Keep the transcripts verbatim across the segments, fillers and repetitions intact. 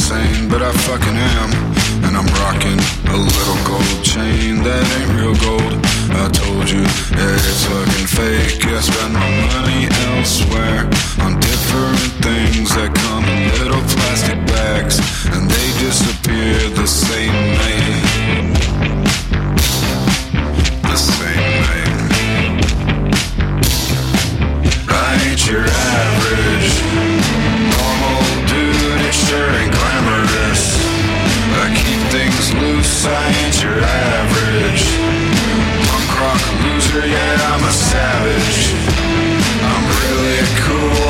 insane, but I fucking am. And I'm rocking a little gold chain that ain't real gold. I told you, yeah, it's fucking fake. I spend my money elsewhere on different things that come in little plastic bags, and they disappear the same night. The same night. I ain't your average normal dude, it sure ain't glamorous. I keep things loose, I ain't your average punk rock loser, yeah, I'm a savage. I'm really cool.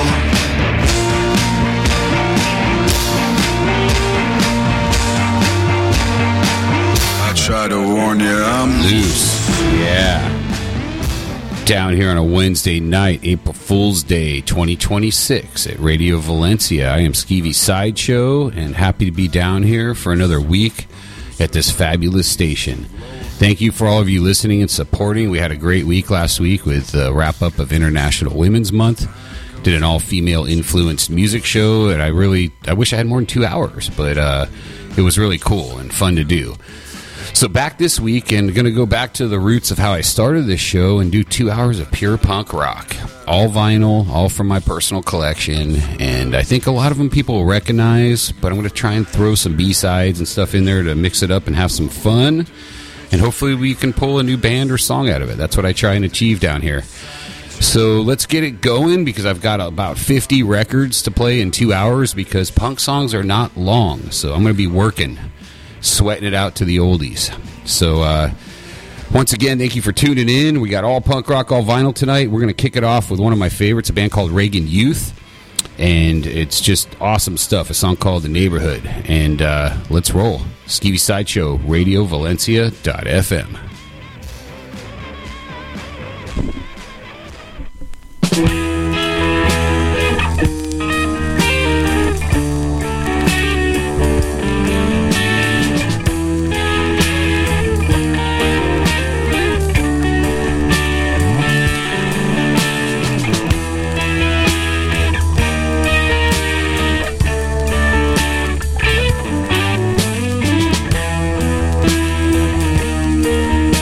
I try to warn you, I'm loose. Yeah. Down here on a Wednesday night, April Fool's Day twenty twenty-six at Radio Valencia. I am Skeevy Sideshow and happy to be down here for another week at this fabulous station. Thank you for all of you listening and supporting. We had a great week last week with the wrap-up of International Women's Month. Did an all-female influenced music show, and I really, I wish I had more than two hours, but uh, it was really cool and fun to do. So back this week, and going to go back to the roots of how I started this show and do two hours of pure punk rock. All vinyl, all from my personal collection, and I think a lot of them people will recognize, but I'm going to try and throw some B-sides and stuff in there to mix it up and have some fun, and hopefully we can pull a new band or song out of it. That's what I try and achieve down here. So let's get it going, because I've got about fifty records to play in two hours, because punk songs are not long, so I'm going to be working. Sweating it out to the oldies. So, uh, once again, thank you for tuning in. We got all punk rock, all vinyl tonight. We're going to kick it off with one of my favorites, a band called Reagan Youth. And it's just awesome stuff. A song called The Neighborhood. And uh, let's roll. Skeevy Sideshow, Radio Valencia dot f m. Thank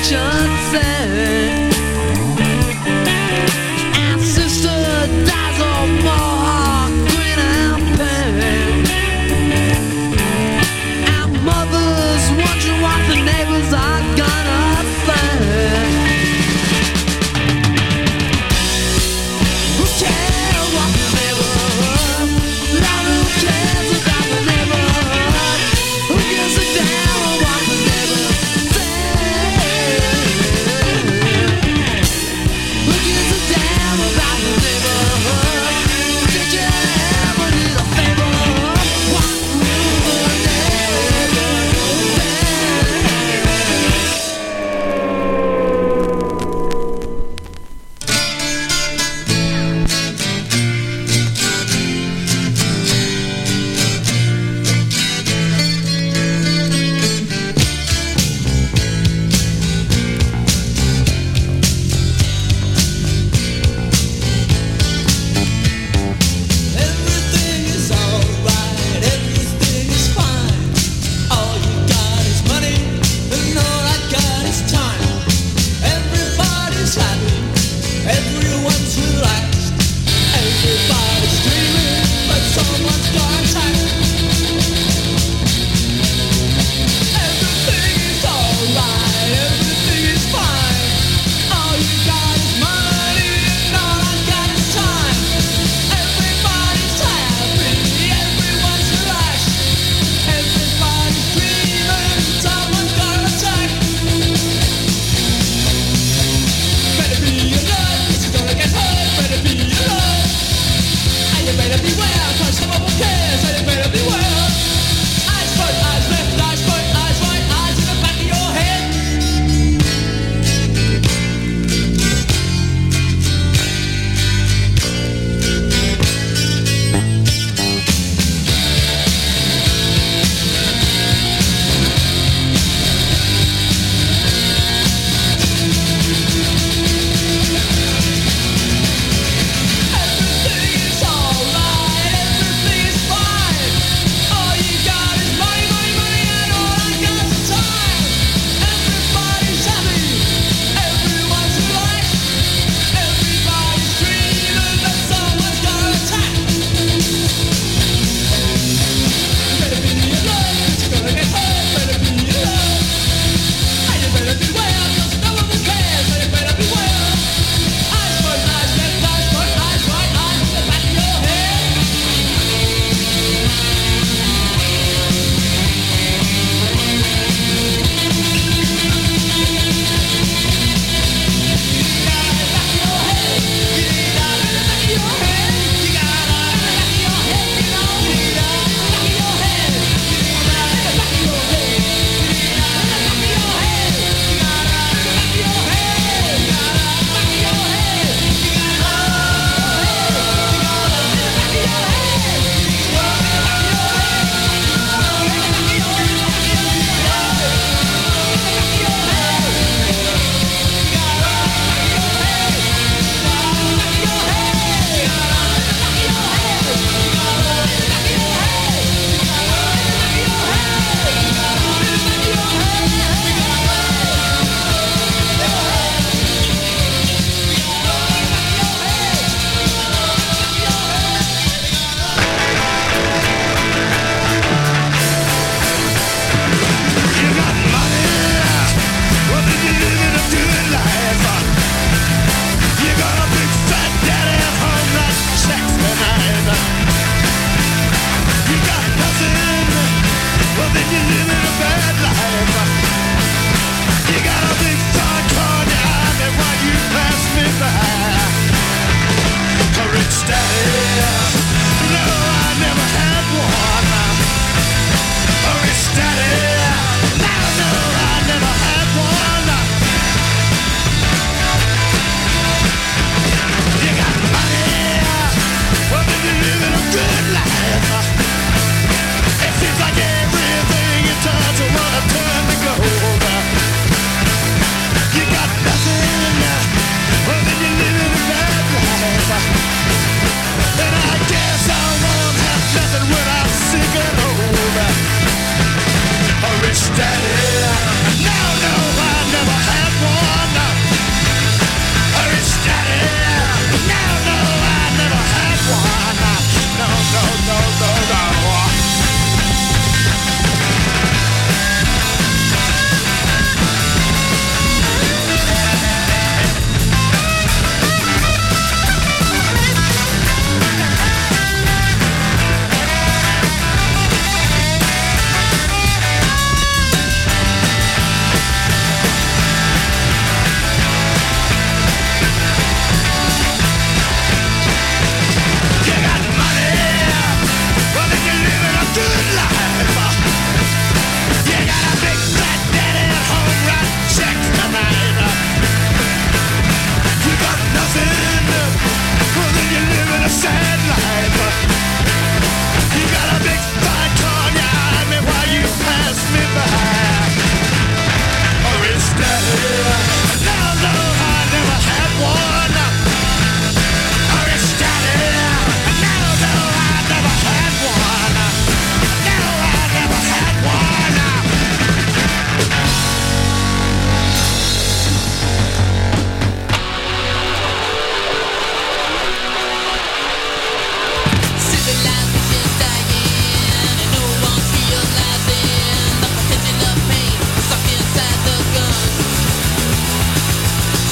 nation said. Our sister dies of more grin and pain. Our mothers wondering what the neighbors are gonna say. Who cares what the neighborhood? Lord, who cares about the neighborhood? Who gives a damn what the neighbors say?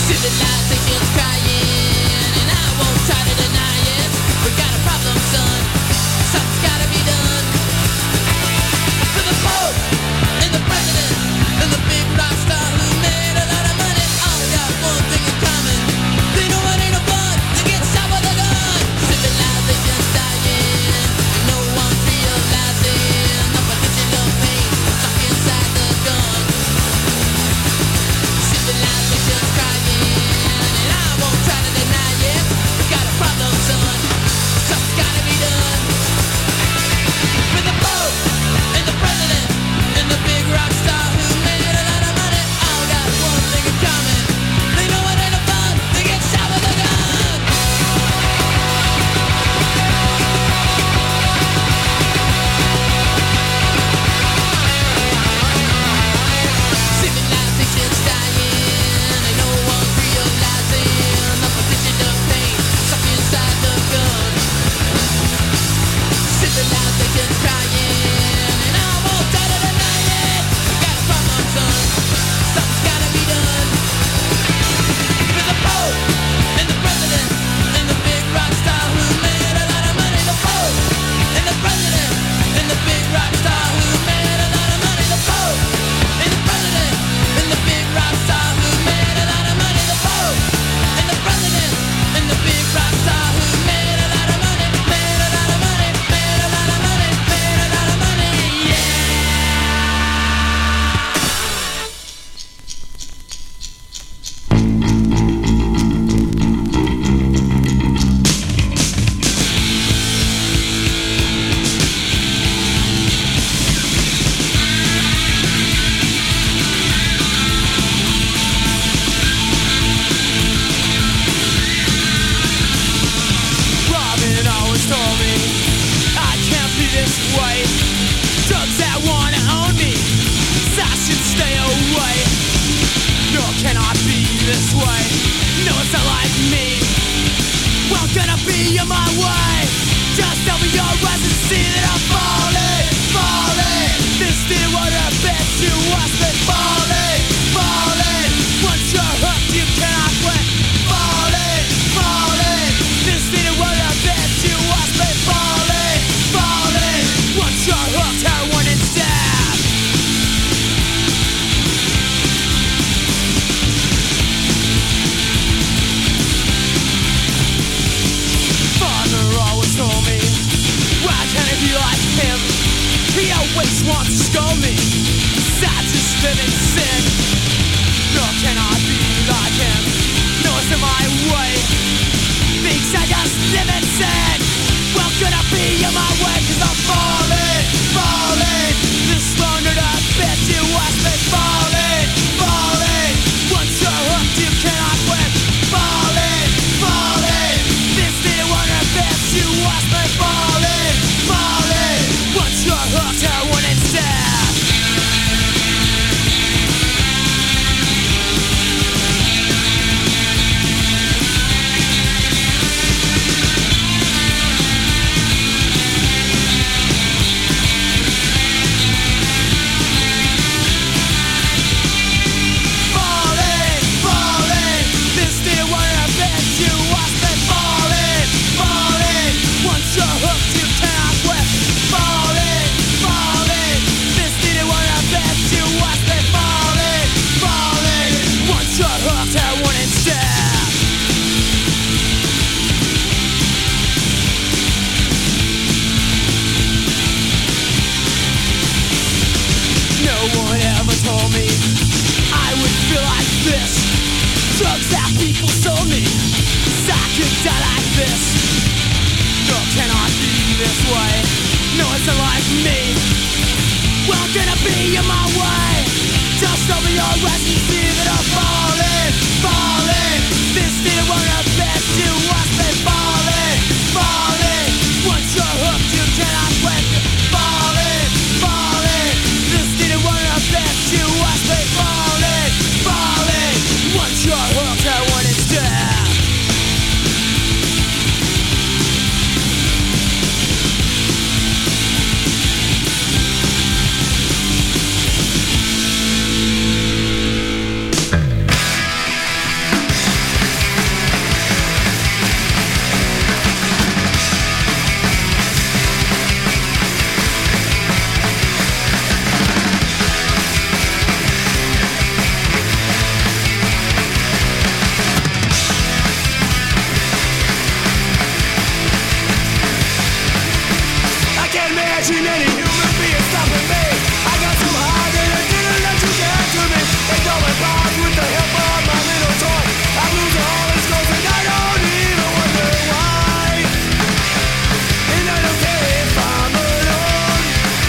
Civilization's crying, and I won't try to deny it. We got a problem, son. Something's gotta be done. For the Pope and the President and the big rock star who made a lot of money all got one thing in common. They know it ain't no fun to get shot with a gun. Civilization's dying, and no one's realizing the potential of pain stuck inside the gun. Civilization's crying, and I won't try to deny it. We got a problem, son. Something's gotta be done. For the Pope and the President and the big rock star who made a lot of money all got one thing in common. They know it ain't no fun to get shot with a gun. Civilization's dying, and no one's realizing the potential of pain stuck inside the gun. Civilization's crying, and I won't try to deny it. We got a problem, son. Something's gotta be done. For the Pope and the President and the big rock star who made a lot of money. The Pope and the President and the big rock star who made a lot of money. The Pope and the President and the big rock star who made a lot of money. The Pope and the President and the big rock star who made a lot of money. Made a lot of money. Made a lot of money. Made a lot of money. Yeah. Robin always told me I can't be this way. Drugs that wanna own me, so I should stay away. No, cannot be this way. No, it's not like me. Well, gonna be in my way. Just open your eyes and see that I'm falling, falling. This thing won't affect you, watch me falling, falling. Once you're hooked, you cannot quit. Falling, falling. This thing won't affect you, watch me falling, falling. Once you're hooked, heroin and stab. Father always told me, why can't I be like him? He always wants to scold me, I just live in sin. No, cannot be like him. No, it's in my way. Thinks I just live in sin. Well, could I be in my way? Cause I'm falling, falling. This longer to bet you watch me falling, falling. Once you're hooked, you cannot quit. Falling, falling. This didn't want to bet you watch me falling, falling. Once you're hooked, heroin and stab. Falling, falling. This didn't want to bet you watch me falling, falling. Once you're hooked, you cannot quit. Falling, falling. This didn't want to bet you watch me falling, falling. Once you're hooked, heroin and stab. No one ever told me I would feel like this. Drugs that people sold me, so I could die like this. No, cannot be this way. No, it's not like me. Well, gonna be in my way. Just open your eyes and see that I'm falling, falling. This didn't want to bet you watch me falling, falling. Once you're hooked, you cannot quit. Falling, falling. This didn't want to bet you watch me falling, falling. Once you're hooked, I want it down. imagine any human being stopping me. I got so high that I didn't let you get to me. They throw my bars with the help of my little toy. I lose all its clothes and I don't even wonder why. And I don't care if I'm alone.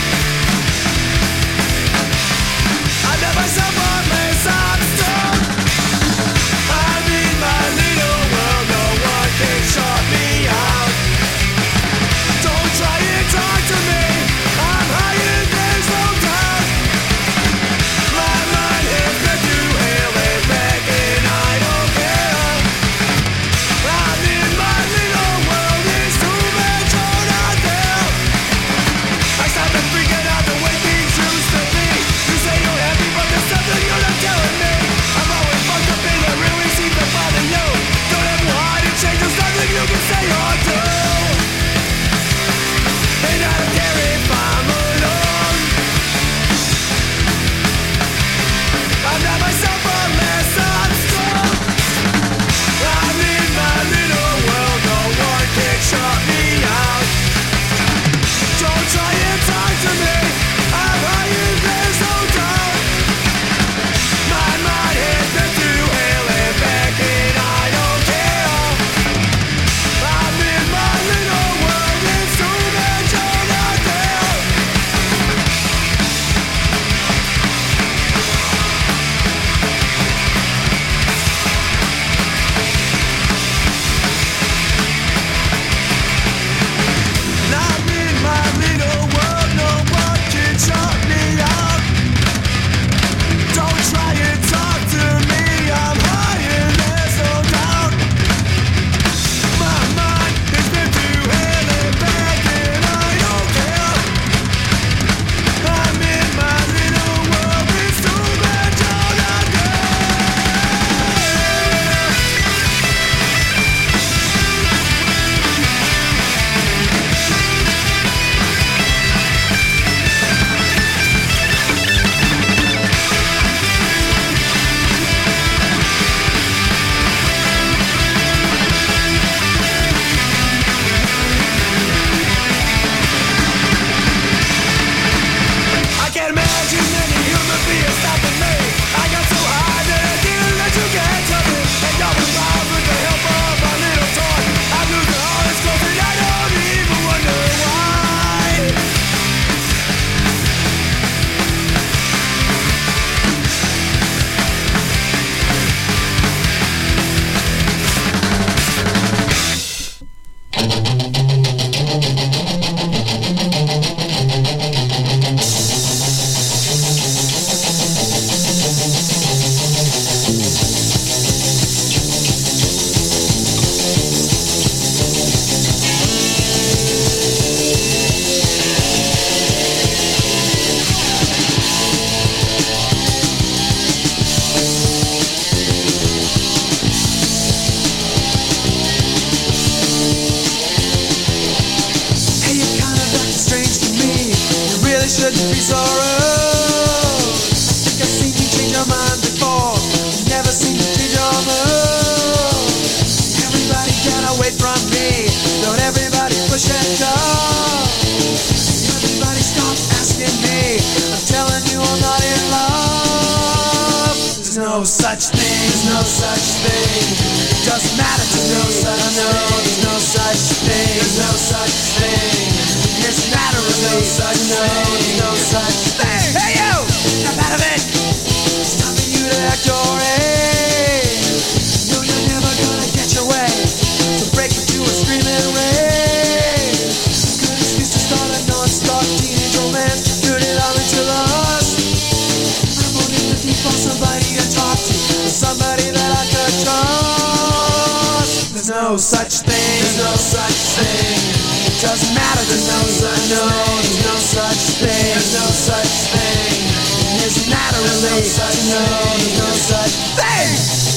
I bet myself on less I'm stuck. I'm in my little world, no one can shut me out. Don't try and talk to me, I'm high and there's no doubt. My mind has been to hell and back and I don't care. I'm in my little world, it's too much on out there. I started freaking out the way things used to be. You say you're happy but there's something you're not telling me. I'm always fucked up and it really seems to bother you. Don't ever hide and change, there's nothing you can say or do. And I don't care if I'm alone. I'm not myself unless I'm strong. I'm in my little world, no one can shut me out. Don't try and talk to me, I'm high and there's no doubt. My mind has been through hell and back and I don't care. I'm in my little world, it's too much on out there. I'm in my little world, no one can shut me out. Don't try and talk to me, I'm high and there's no doubt. My mind has been through hell and back and I don't care. I'm in my little world, it's too much on out there. I can't imagine any human being stopping me. I got so high that I didn't let you get to me. And y'all was wild with the help of my little toy. I'm losing all its clothes and I don't even wonder why. Hey, you're kind of acting strange to me. You really shouldn't be so rude. Think I've seen you change your mind before. Never seen you change your mood. Everybody get away from me. Don't everybody push and shove. Everybody stop asking me. I'm telling you I'm not in love. There's no such thing. There's no such thing. It doesn't matter to me. There's no such thing. There's no such thing. It's matter of no such thing. There's no such thing. Hey you! Snap out of it! It's time for you to act your age. No, you're never gonna get your way. So break into a screaming rage. Good excuse to start a non-stop teenage romance. Turn it all into lust. I'm only looking for somebody to talk to. Somebody that I could trust. There's no such thing. There's no such thing. It doesn't matter. There's no such no, there's no such thing. There's no such thing. It doesn't matter really. There's no such no, there's no such thing.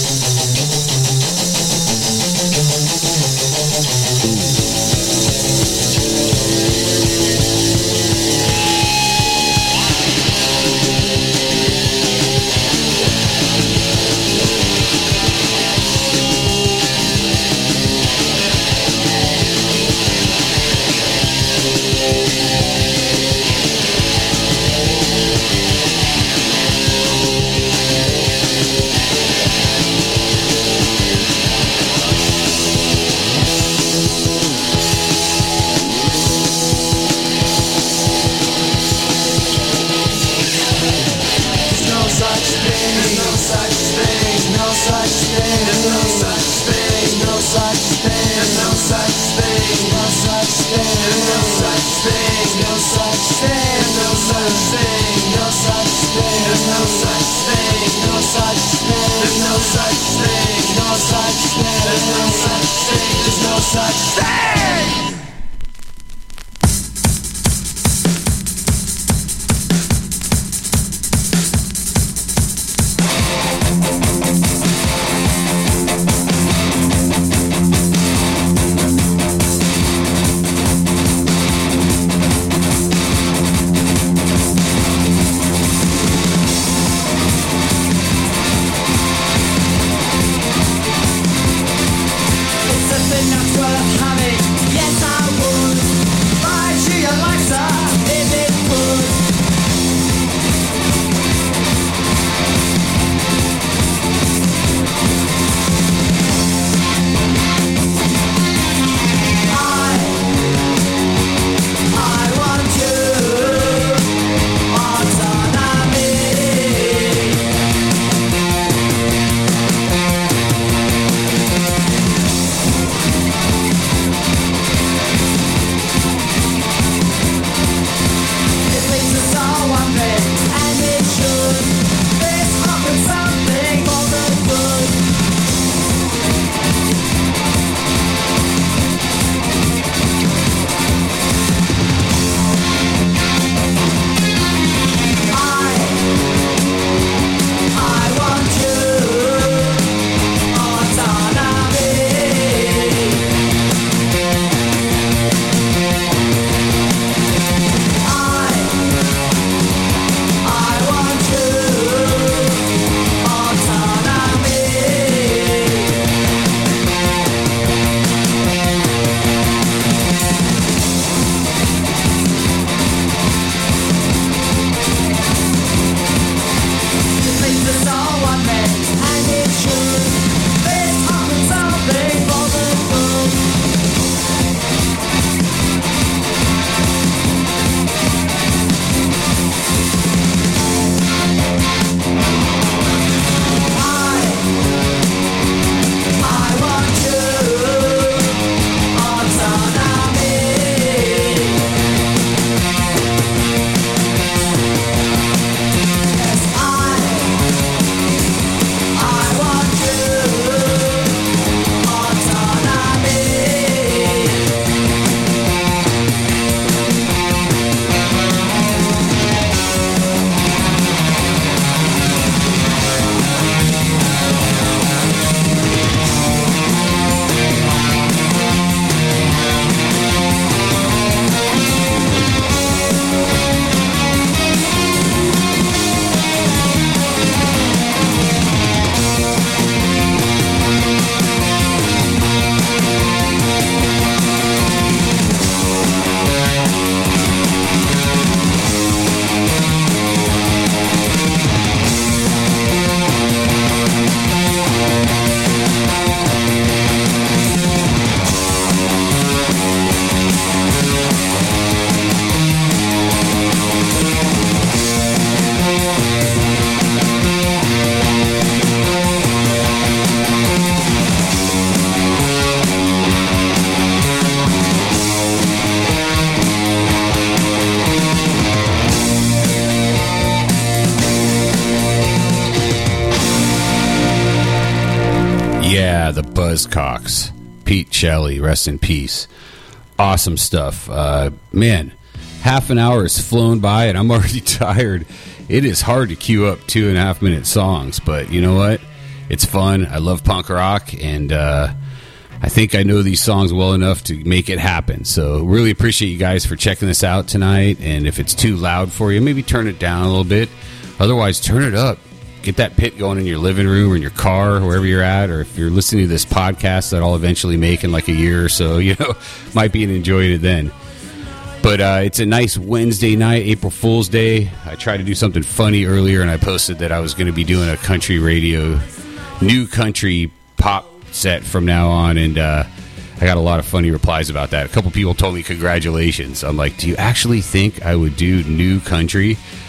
the Buzzcocks. Pete Shelley, rest in peace. Awesome stuff. Uh, man, half an hour has flown by and I'm already tired. It is hard to queue up two and a half minute songs, but you know what? It's fun. I love punk rock, and uh, I think I know these songs well enough to make it happen. So really appreciate you guys for checking this out tonight. And if it's too loud for you, maybe turn it down a little bit. Otherwise, turn it up. Get that pit going in your living room or in your car, wherever you're at. Or if you're listening to this podcast that I'll eventually make in like a year or so, you know, might be enjoying it then. But uh, it's a nice Wednesday night, April Fool's Day. I tried to do something funny earlier, and I posted that I was going to be doing a country radio, new country pop set from now on, and uh, I got a lot of funny replies about that. A couple people told me congratulations. I'm like, do you actually think I would do new country?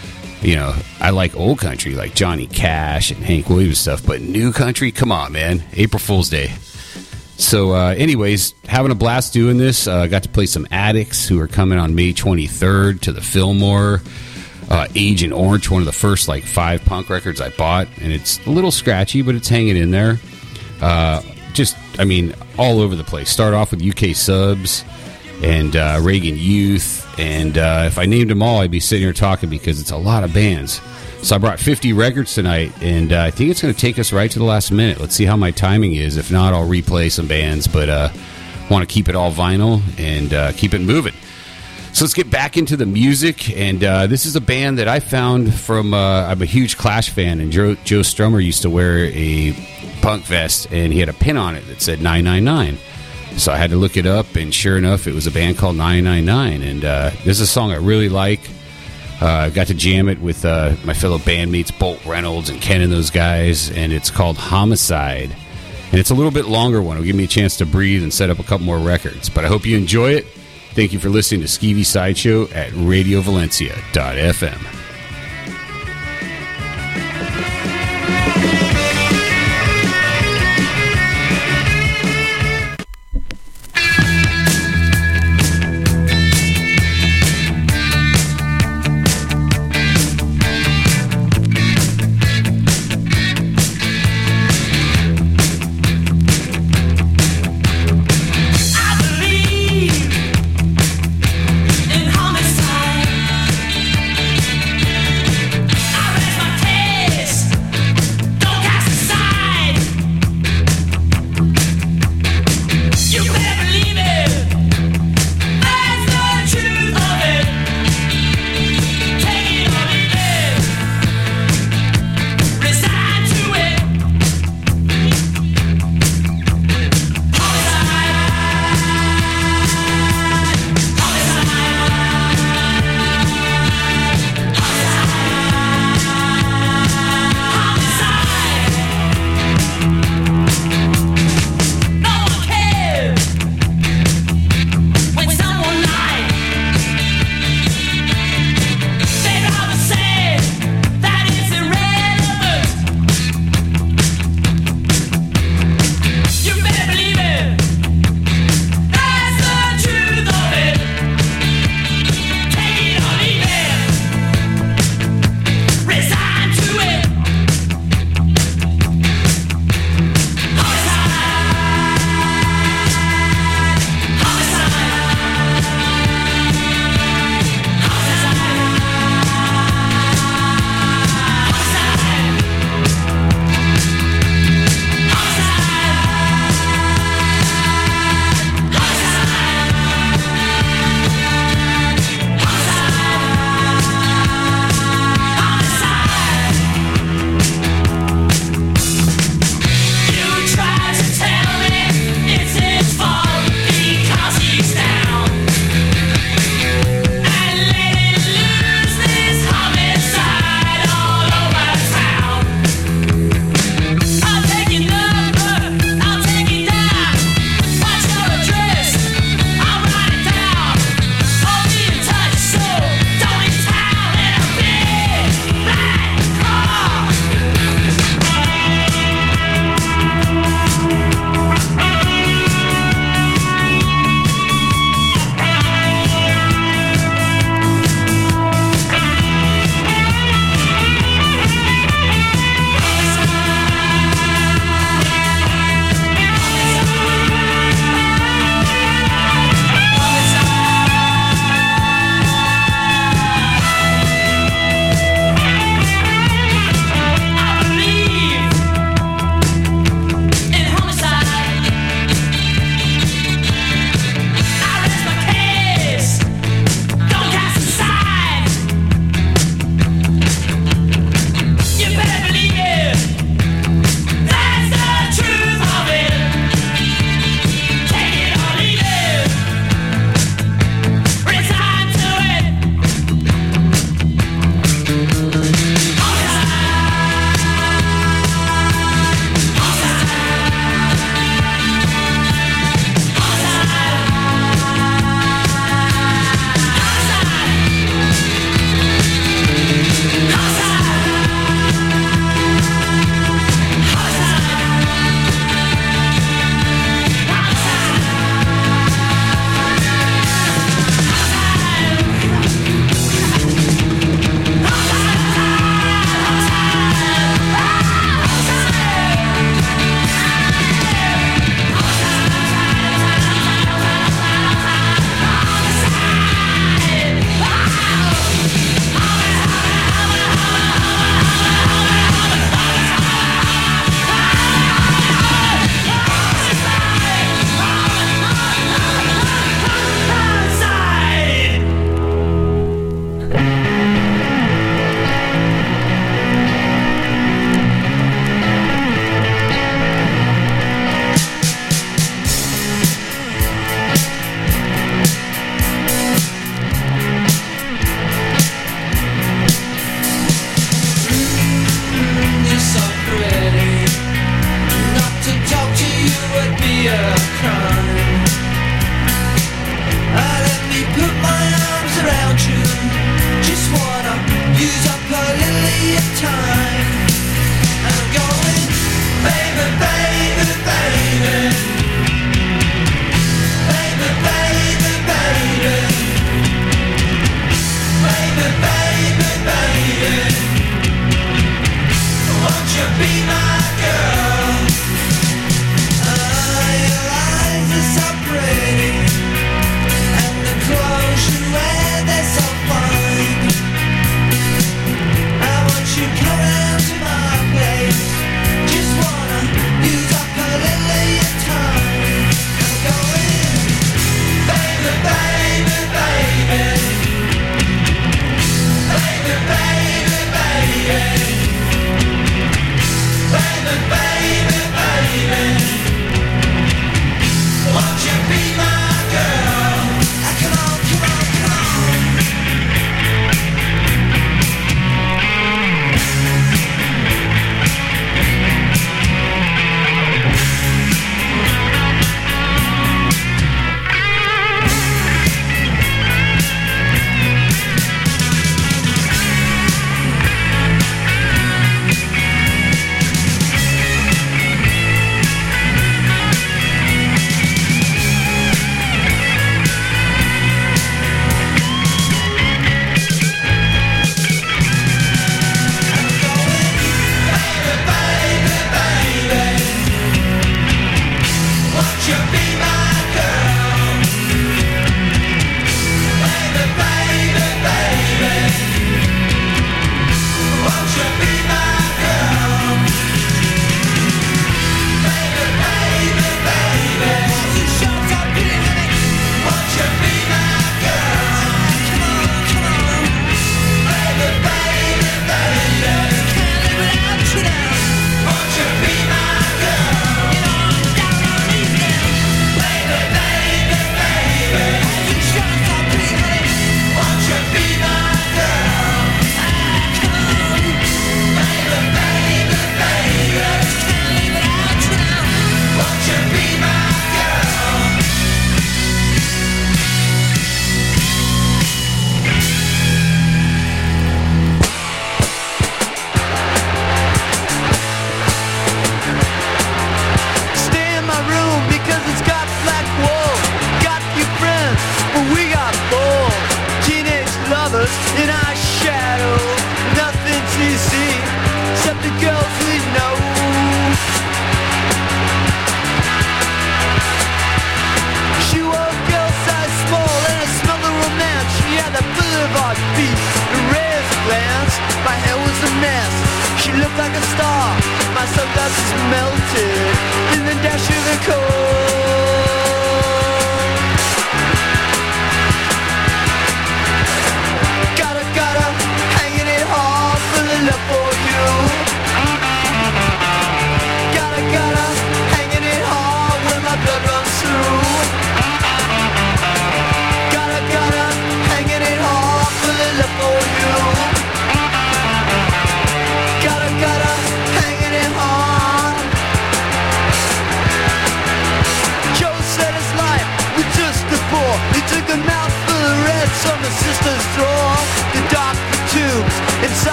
you know, I like old country, like Johnny Cash and Hank Williams stuff, but new country, come on, man. April Fool's Day. So, uh, anyways, having a blast doing this. I uh, got to play some Addicts, who are coming on May twenty-third to the Fillmore. Uh, Agent Orange, one of the first, like, five punk records I bought, and it's a little scratchy, but it's hanging in there. Uh, just, I mean, all over the place. Start off with U K Subs and uh, Reagan Youth. And uh, if I named them all, I'd be sitting here talking because it's a lot of bands. So I brought fifty records tonight, and uh, I think it's going to take us right to the last minute. Let's see how my timing is. If not, I'll replay some bands, but uh, want to keep it all vinyl and uh, keep it moving. So let's get back into the music, and uh, this is a band that I found from, uh, I'm a huge Clash fan, and Joe, Joe Strummer used to wear a punk vest, and he had a pin on it that said nine nine nine. So I had to look it up, and sure enough, it was a band called nine nine nine, and uh, this is a song I really like. Uh, I got to jam it with uh, my fellow bandmates, Bolt Reynolds and Ken and those guys, and it's called Homicide. And it's a little bit longer one. It'll give me a chance to breathe and set up a couple more records. But I hope you enjoy it. Thank you for listening to Skeevy Sideshow at radio valencia dot f m. In homicide,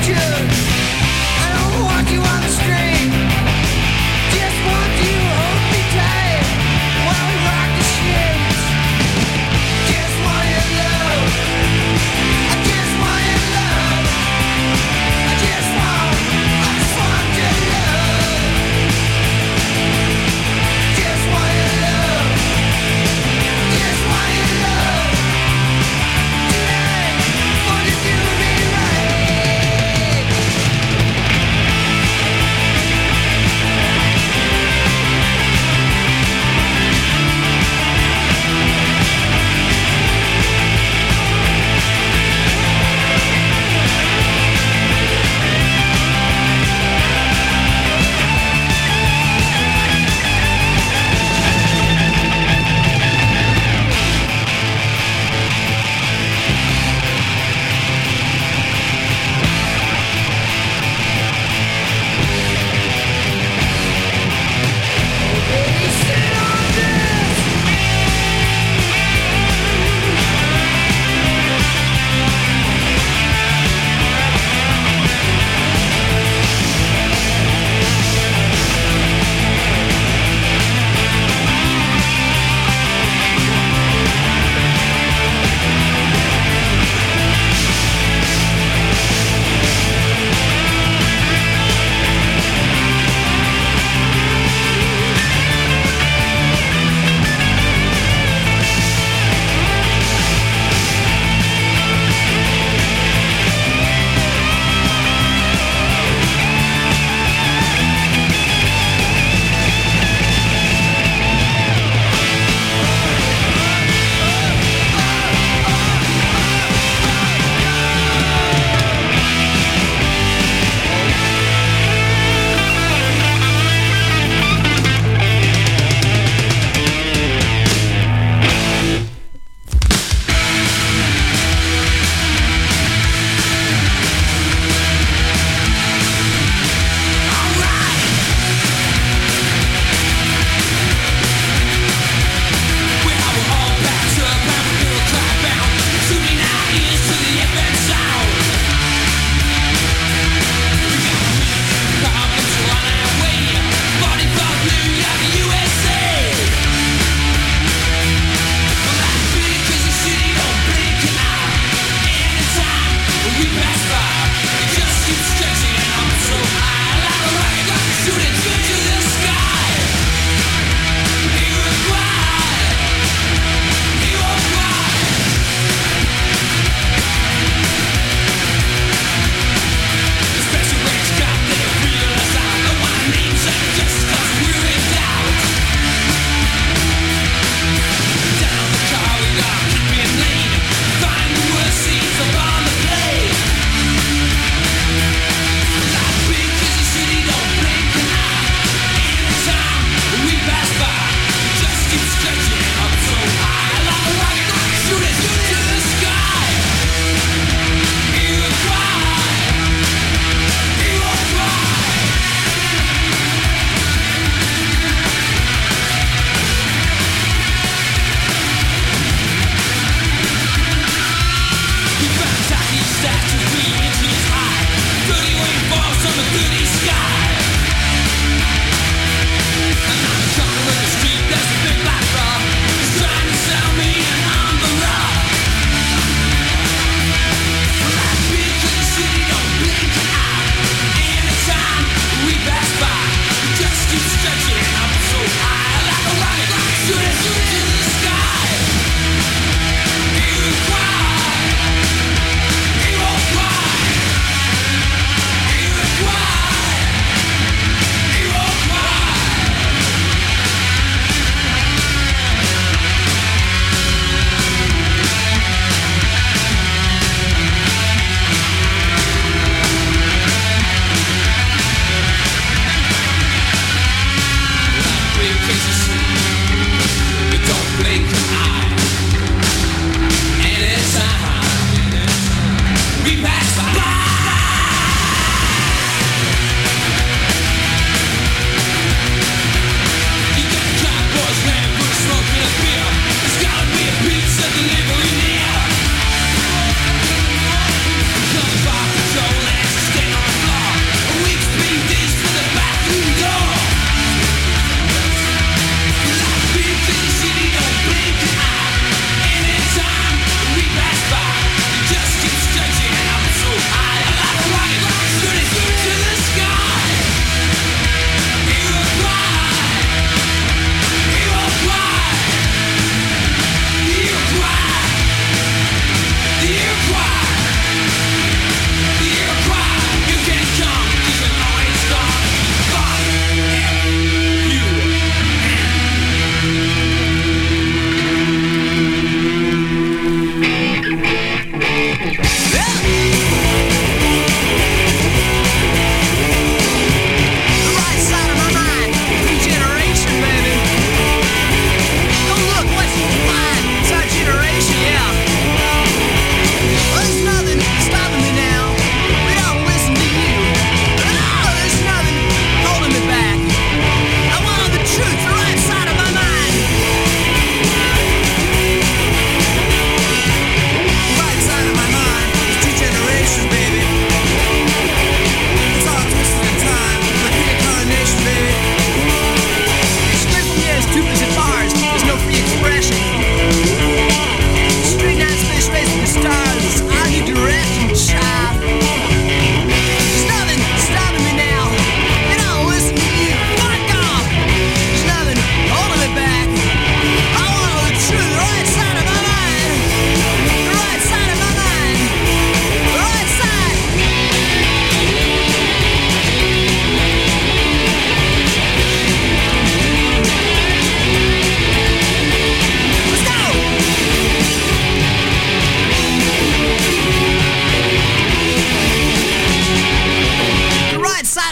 Tonight, wanna do me right.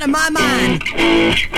out of my mind.